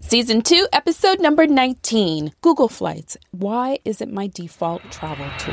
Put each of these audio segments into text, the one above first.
Season 2, episode number 19, Google Flights. Why is it my default travel tool?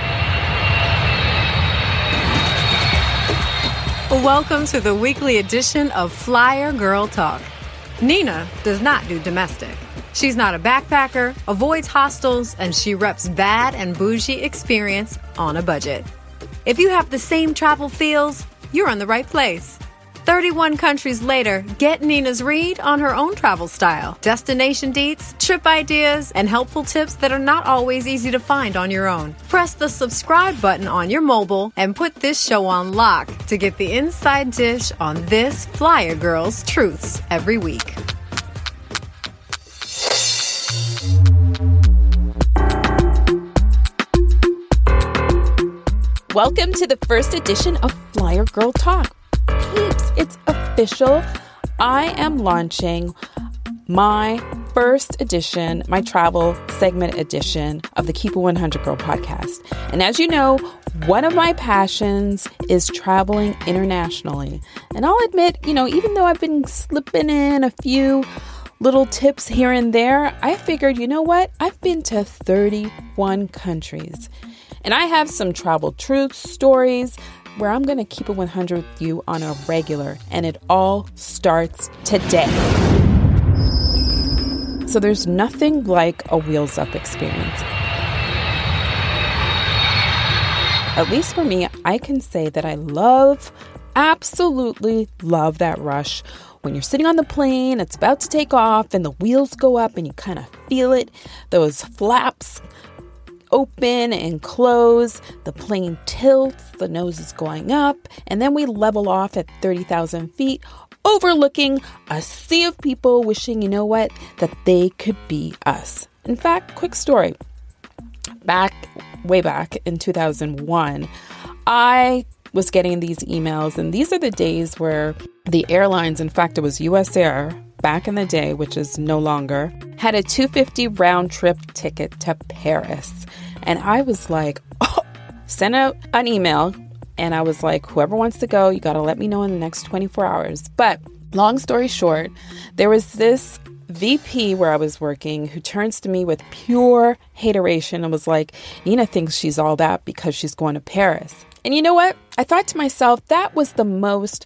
Welcome to the weekly edition of Flyer Girl Talk. Nina does not do domestic. She's not a backpacker, avoids hostels, and she reps bad and bougie experience on a budget. If you have the same travel feels, you're in the right place. 31 countries later, get Nina's read on her own travel style, destination dates, trip ideas, and helpful tips that are not always easy to find on your own. Press the subscribe button on your mobile and put this show on lock to get the inside dish on this Flyer Girl's truths every week. Welcome to the first edition of Flyer Girl Talk. Peeps, it's official. I am launching my first edition, my travel segment edition of the Keep It 100 Girl podcast. And as you know, one of my passions is traveling internationally. And I'll admit, even though I've been slipping in a few little tips here and there, I figured, you know what? I've been to 31 countries. And I have some travel truth stories where I'm going to keep it 100 with you on a regular, and it all starts today. So there's nothing like a wheels up experience. At least for me, I can say that I absolutely love that rush. When you're sitting on the plane, it's about to take off, and the wheels go up, and you kind of feel it. Those flaps open and close, the plane tilts, the nose is going up, and then we level off at 30,000 feet, overlooking a sea of people wishing, that they could be us. In fact, quick story. Way back in 2001, I was getting these emails, and these are the days where the airlines, in fact, it was US Air, back in the day, which is no longer, had a $250 round trip ticket to Paris. And I was like, sent out an email. And I was like, whoever wants to go, you got to let me know in the next 24 hours. But long story short, there was this VP where I was working who turns to me with pure hateration and was like, Nina thinks she's all that because she's going to Paris. And you know what? I thought to myself, that was the most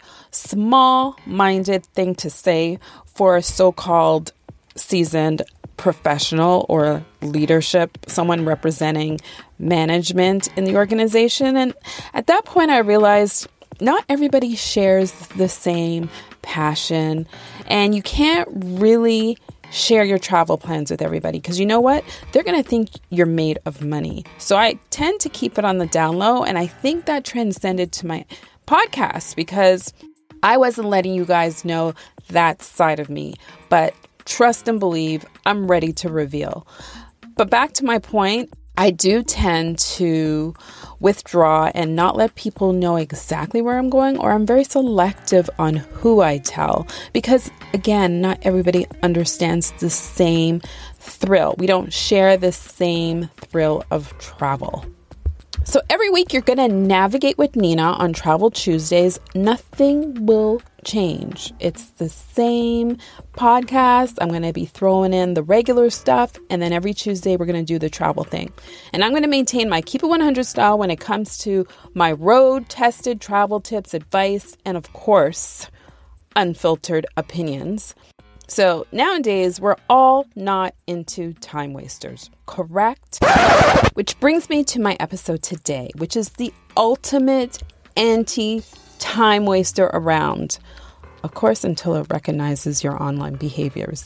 small-minded thing to say for a so-called seasoned professional or leadership, someone representing management in the organization. And at that point, I realized not everybody shares the same passion, and you can't really share your travel plans with everybody because you know what? They're going to think you're made of money. So I tend to keep it on the down low, and I think that transcended to my podcast because I wasn't letting you guys know that side of me. But trust and believe, I'm ready to reveal. But back to my point, I do tend to withdraw and not let people know exactly where I'm going, or I'm very selective on who I tell because, again, not everybody understands the same thrill. We don't share the same thrill of travel. So every week you're going to navigate with Nina on Travel Tuesdays. Nothing will change. It's the same podcast. I'm going to be throwing in the regular stuff. And then every Tuesday we're going to do the travel thing. And I'm going to maintain my Keep It 100 style when it comes to my road tested travel tips, advice, and of course, unfiltered opinions. So nowadays, we're all not into time wasters, correct? Which brings me to my episode today, which is the ultimate anti-time waster around. Of course, until it recognizes your online behaviors.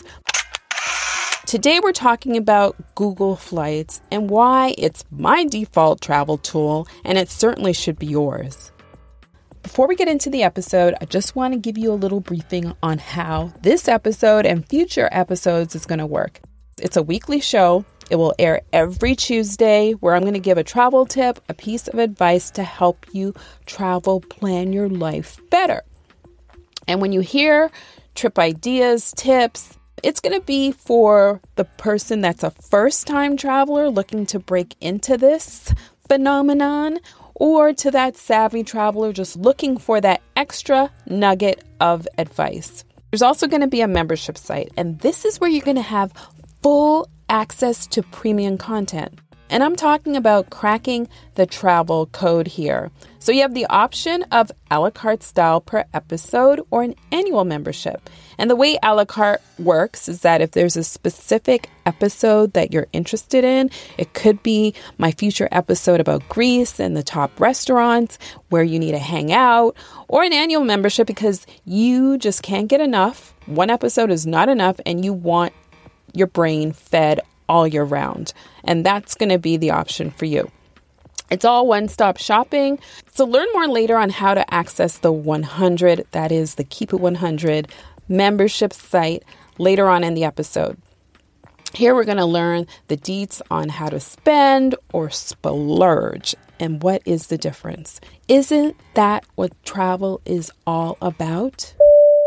Today, we're talking about Google Flights and why it's my default travel tool, and it certainly should be yours. Before we get into the episode, I just want to give you a little briefing on how this episode and future episodes is going to work. It's a weekly show. It will air every Tuesday where I'm going to give a travel tip, a piece of advice to help you travel plan your life better. And when you hear trip ideas, tips, it's going to be for the person that's a first-time traveler looking to break into this phenomenon, or to that savvy traveler just looking for that extra nugget of advice. There's also going to be a membership site, and this is where you're going to have full access to premium content. And I'm talking about cracking the travel code here. So you have the option of a la carte style per episode or an annual membership. And the way a la carte works is that if there's a specific episode that you're interested in, it could be my future episode about Greece and the top restaurants where you need to hang out, or an annual membership because you just can't get enough. One episode is not enough and you want your brain fed all year round. And that's going to be the option for you. It's all one-stop shopping. So learn more later on how to access the 100, that is the Keep It 100 membership site later on in the episode. Here we're going to learn the deets on how to spend or splurge and what is the difference. Isn't that what travel is all about?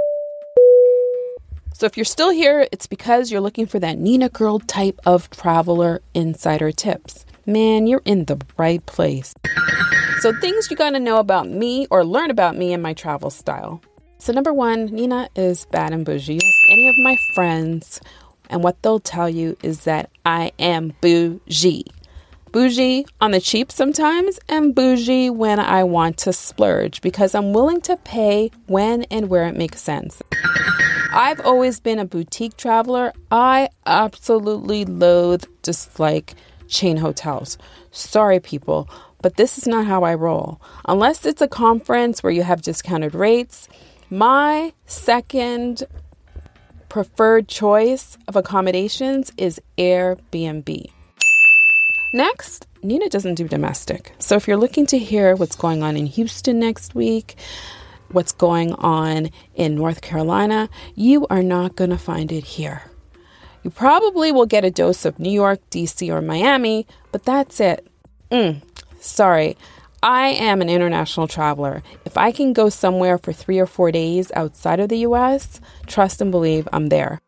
So if you're still here, it's because you're looking for that Nina Girl type of traveler insider tips. Man, you're in the right place. So things you got to know about me or learn about me and my travel style. So number one, Nina is bad and bougie. Ask any of my friends, and what they'll tell you is that I am bougie. Bougie on the cheap sometimes, and bougie when I want to splurge because I'm willing to pay when and where it makes sense. I've always been a boutique traveler. I absolutely loathe just like chain hotels. Sorry, people, but this is not how I roll. Unless it's a conference where you have discounted rates, my second preferred choice of accommodations is Airbnb. Next, Nina doesn't do domestic. So if you're looking to hear what's going on in Houston next week, what's going on in North Carolina, you are not going to find it here. You probably will get a dose of New York, DC, or Miami, but that's it. Sorry, I am an international traveler. If I can go somewhere for 3 or 4 days outside of the US, trust and believe I'm there.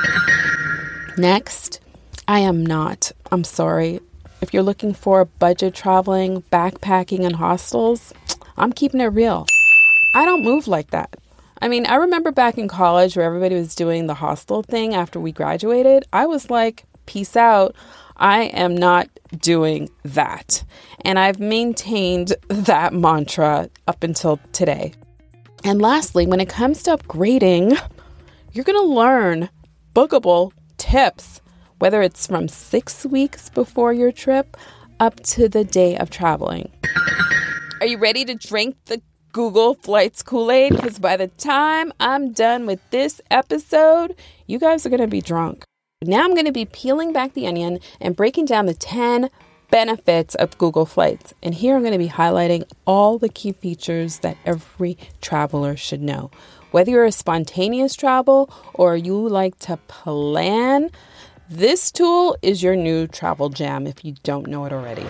Next, I am not. I'm sorry. If you're looking for budget traveling, backpacking, and hostels, I'm keeping it real. I don't move like that. I mean, I remember back in college where everybody was doing the hostel thing after we graduated. I was like, peace out. I am not doing that. And I've maintained that mantra up until today. And lastly, when it comes to upgrading, you're going to learn bookable tips, whether it's from 6 weeks before your trip up to the day of traveling. Are you ready to drink the Google Flights Kool-Aid? Because by the time I'm done with this episode, you guys are going to be drunk. Now I'm going to be peeling back the onion and breaking down the 10 benefits of Google Flights. And here I'm going to be highlighting all the key features that every traveler should know. Whether you're a spontaneous travel or you like to plan, this tool is your new travel jam if you don't know it already.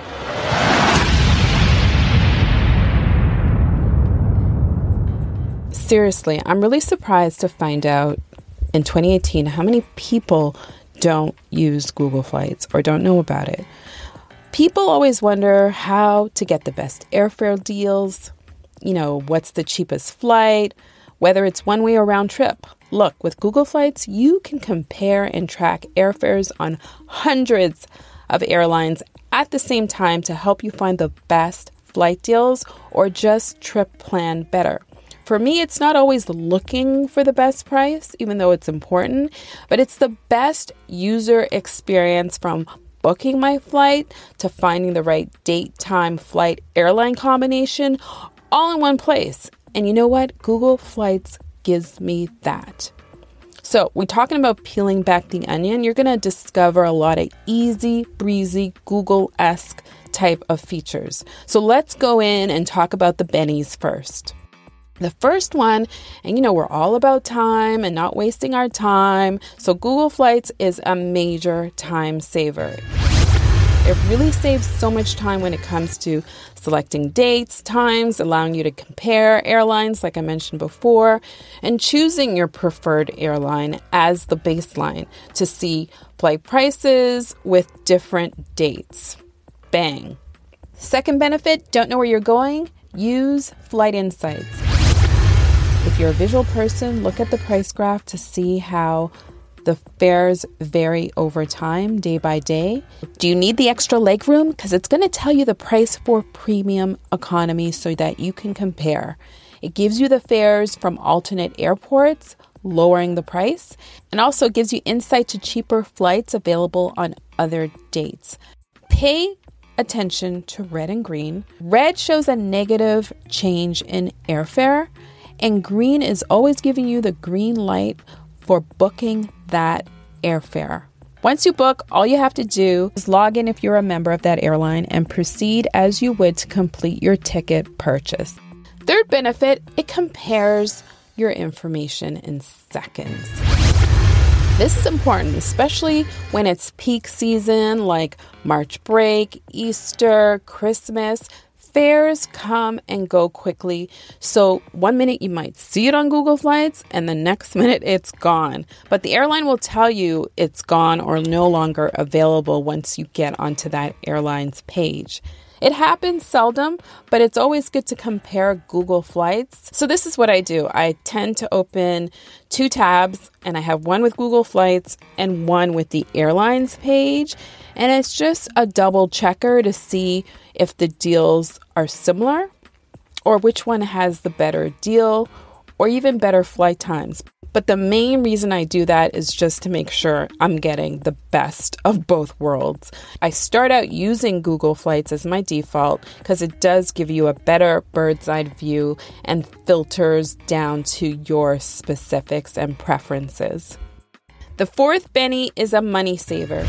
Seriously, I'm really surprised to find out in 2018 how many people don't use Google Flights or don't know about it. People always wonder how to get the best airfare deals, what's the cheapest flight, whether it's one way or round trip. Look, with Google Flights, you can compare and track airfares on hundreds of airlines at the same time to help you find the best flight deals or just trip plan better. For me, it's not always looking for the best price, even though it's important, but it's the best user experience from booking my flight to finding the right date, time, flight, airline combination all in one place. And you know what? Google Flights gives me that. So we're talking about peeling back the onion. You're going to discover a lot of easy, breezy, Google-esque type of features. So let's go in and talk about the bennies first. The first one, and we're all about time and not wasting our time. So Google Flights is a major time saver. It really saves so much time when it comes to selecting dates, times, allowing you to compare airlines, like I mentioned before, and choosing your preferred airline as the baseline to see flight prices with different dates. Bang. Second benefit, don't know where you're going? Use Flight Insights. If you're a visual person, look at the price graph to see how the fares vary over time, day by day. Do you need the extra legroom? Because it's going to tell you the price for premium economy so that you can compare. It gives you the fares from alternate airports, lowering the price, and also gives you insight to cheaper flights available on other dates. Pay attention to red and green. Red shows a negative change in airfare, and green is always giving you the green light for booking that airfare. Once you book, all you have to do is log in if you're a member of that airline and proceed as you would to complete your ticket purchase. Third benefit, it compares your information in seconds. This is important, especially when it's peak season like March break, Easter, Christmas. Fares come and go quickly. So 1 minute you might see it on Google Flights and the next minute it's gone. But the airline will tell you it's gone or no longer available once you get onto that airline's page. It happens seldom, but it's always good to compare Google Flights. So this is what I do. I tend to open 2 tabs, and I have one with Google Flights and one with the airlines page. And it's just a double checker to see if the deals are similar or which one has the better deal or even better flight times. But the main reason I do that is just to make sure I'm getting the best of both worlds. I start out using Google Flights as my default because it does give you a better bird's eye view and filters down to your specifics and preferences. The fourth Benny is a money saver.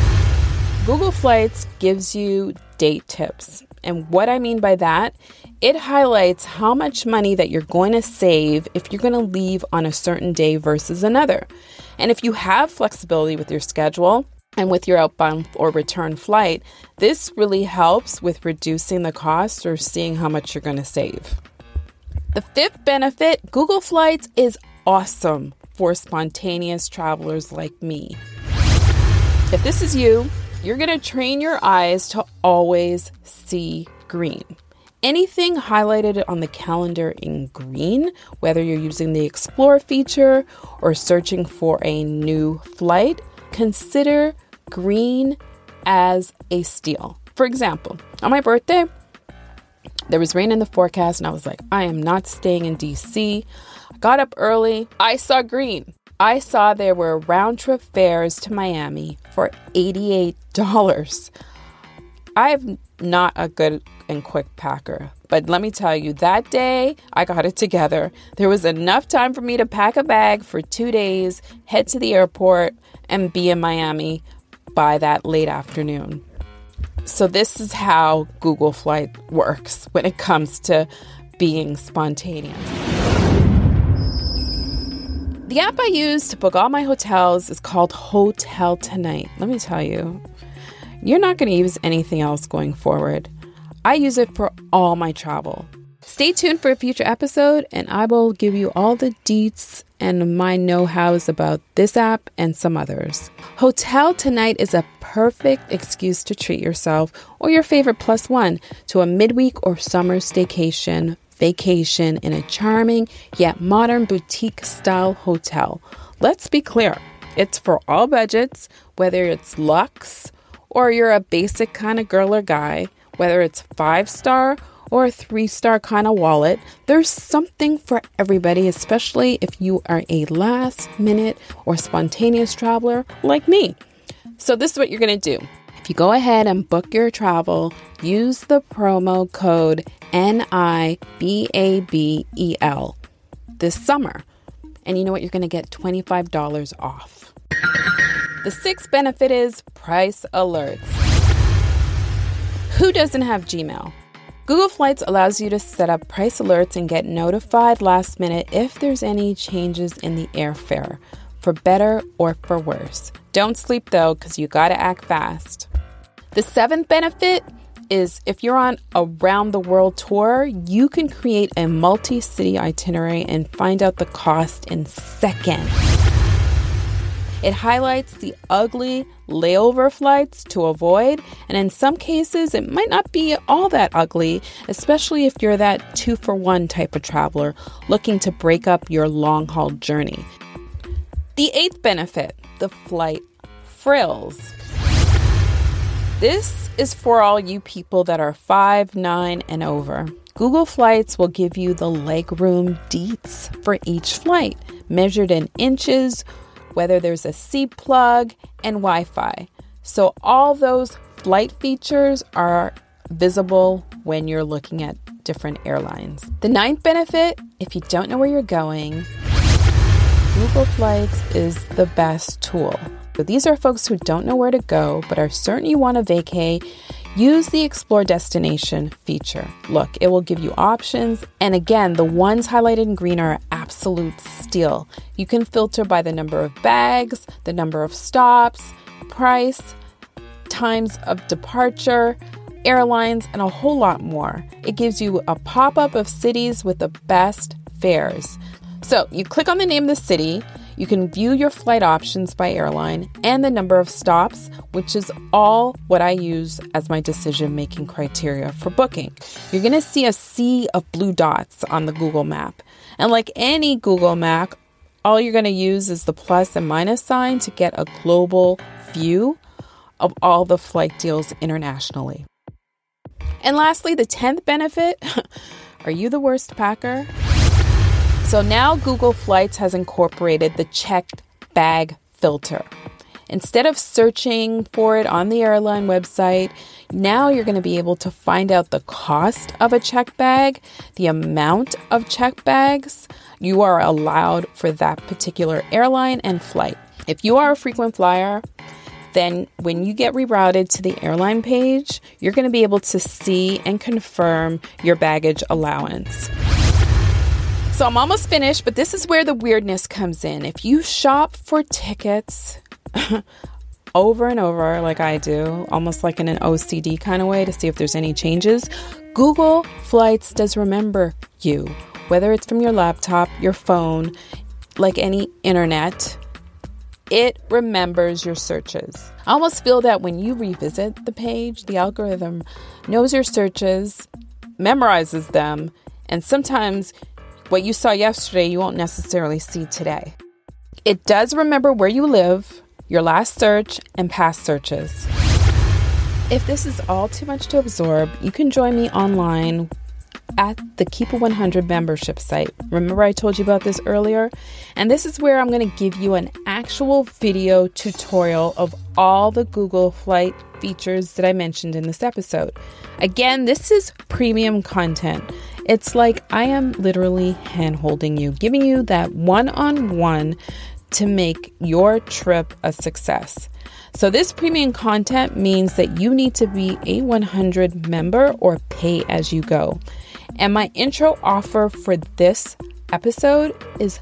Google Flights gives you date tips. And what I mean by that, it highlights how much money that you're going to save if you're going to leave on a certain day versus another. And if you have flexibility with your schedule and with your outbound or return flight, this really helps with reducing the cost or seeing how much you're going to save. The fifth benefit, Google Flights is awesome for spontaneous travelers like me. If this is you, you're going to train your eyes to always see green. Anything highlighted on the calendar in green, whether you're using the Explore feature or searching for a new flight, consider green as a steal. For example, on my birthday, there was rain in the forecast and I was like, I am not staying in DC. I got up early. I saw green. I saw there were round-trip fares to Miami for $88. I'm not a good and quick packer, but let me tell you, that day I got it together. There was enough time for me to pack a bag for 2 days, head to the airport, and be in Miami by that late afternoon. So this is how Google Flight works when it comes to being spontaneous. The app I use to book all my hotels is called Hotel Tonight. Let me tell you, you're not going to use anything else going forward. I use it for all my travel. Stay tuned for a future episode, and I will give you all the deets and my know-hows about this app and some others. Hotel Tonight is a perfect excuse to treat yourself or your favorite plus one to a midweek or summer staycation vacation in a charming yet modern boutique-style hotel. Let's be clear, it's for all budgets, whether it's luxe or you're a basic kind of girl or guy, whether it's 5-star or a 3-star kind of wallet. There's something for everybody, especially if you are a last-minute or spontaneous traveler like me. So this is what you're going to do. If you go ahead and book your travel, use the promo code NIBABEL this summer. And you know what? You're going to get $25 off. The sixth benefit is price alerts. Who doesn't have Gmail? Google Flights allows you to set up price alerts and get notified last minute if there's any changes in the airfare, for better or for worse. Don't sleep though, because you got to act fast. The seventh benefit is if you're on a round-the-world tour, you can create a multi-city itinerary and find out the cost in seconds. It highlights the ugly layover flights to avoid, and in some cases, it might not be all that ugly, especially if you're that 2-for-1 type of traveler looking to break up your long-haul journey. The 8th benefit, the flight frills. This is for all you people that are 5'9" and over. Google Flights will give you the legroom deets for each flight, measured in inches, whether there's a seat plug, and Wi-Fi. So all those flight features are visible when you're looking at different airlines. The 9th benefit, if you don't know where you're going, Google Flights is the best tool. So these are folks who don't know where to go, but are certain you want to vacay. Use the Explore Destination feature. Look, it will give you options. And again, the ones highlighted in green are absolute steal. You can filter by the number of bags, the number of stops, price, times of departure, airlines, and a whole lot more. It gives you a pop-up of cities with the best fares. So you click on the name of the city. You can view your flight options by airline and the number of stops, which is all what I use as my decision-making criteria for booking. You're going to see a sea of blue dots on the Google map. And like any Google map, all you're going to use is the plus and minus sign to get a global view of all the flight deals internationally. And lastly, the 10th benefit, are you the worst packer? So now Google Flights has incorporated the checked bag filter. Instead of searching for it on the airline website, now you're going to be able to find out the cost of a checked bag, the amount of checked bags you are allowed for that particular airline and flight. If you are a frequent flyer, then when you get rerouted to the airline page, you're going to be able to see and confirm your baggage allowance. So I'm almost finished, but this is where the weirdness comes in. If you shop for tickets over and over like I do, almost like in an OCD kind of way to see if there's any changes, Google Flights does remember you, whether it's from your laptop, your phone, like any internet. It remembers your searches. I almost feel that when you revisit the page, the algorithm knows your searches, memorizes them, and sometimes what you saw yesterday, you won't necessarily see today. It does remember where you live, your last search, and past searches. If this is all too much to absorb, you can join me online at the Keep It 100 membership site. Remember I told you about this earlier? And this is where I'm going to give you an actual video tutorial of all the Google Flight features that I mentioned in this episode. Again, this is premium content. It's like I am literally hand-holding you, giving you that one-on-one to make your trip a success. So this premium content means that you need to be a 100 member or pay as you go. And my intro offer for this episode is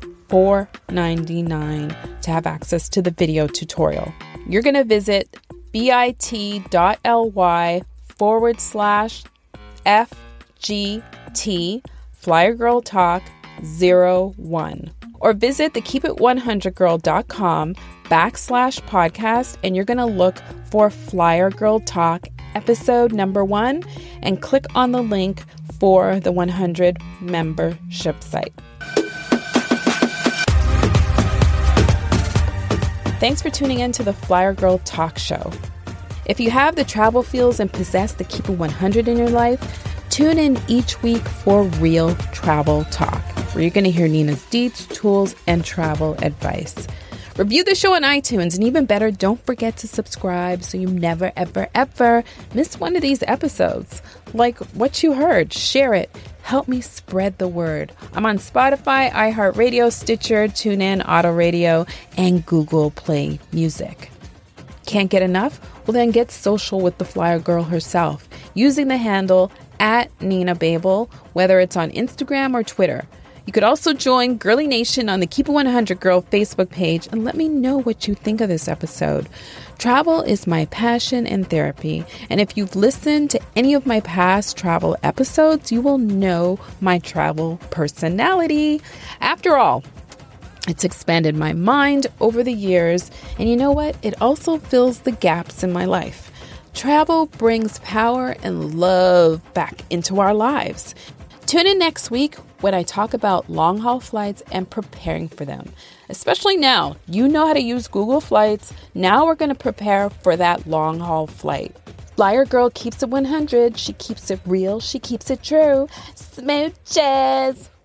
$4.99 to have access to the video tutorial. You're going to visit bit.ly/FGT Flyer Girl Talk 01 or visit the keepit100girl.com/podcast and you're going to look for Flyer Girl Talk episode number 1 and click on the link for the 100 membership site. Thanks for tuning in to the Flyer Girl Talk Show. If you have the travel feels and possess the Keep It 100 in your life, tune in each week for Real Travel Talk, where you're going to hear Nina's deets, tools, and travel advice. Review the show on iTunes, and even better, don't forget to subscribe so you never, ever, ever miss one of these episodes. Like what you heard, share it. Help me spread the word. I'm on Spotify, iHeartRadio, Stitcher, TuneIn, Auto Radio, and Google Play Music. Can't get enough? Well, then get social with the Flyer Girl herself using the handle @NinaBabel, whether it's on Instagram or Twitter. You could also join Girly Nation on the Keep It 100 Girl Facebook page and let me know what you think of this episode. Travel is my passion and therapy, and if you've listened to any of my past travel episodes, you will know my travel personality. After all, It's expanded my mind over the years, and you know what? It also fills the gaps in my life. Travel brings power and love back into our lives. Tune in next week when I talk about long-haul flights and preparing for them. Especially now, you know how to use Google Flights. Now we're going to prepare for that long-haul flight. Flyer Girl keeps it 100. She keeps it real. She keeps it true. Smooches.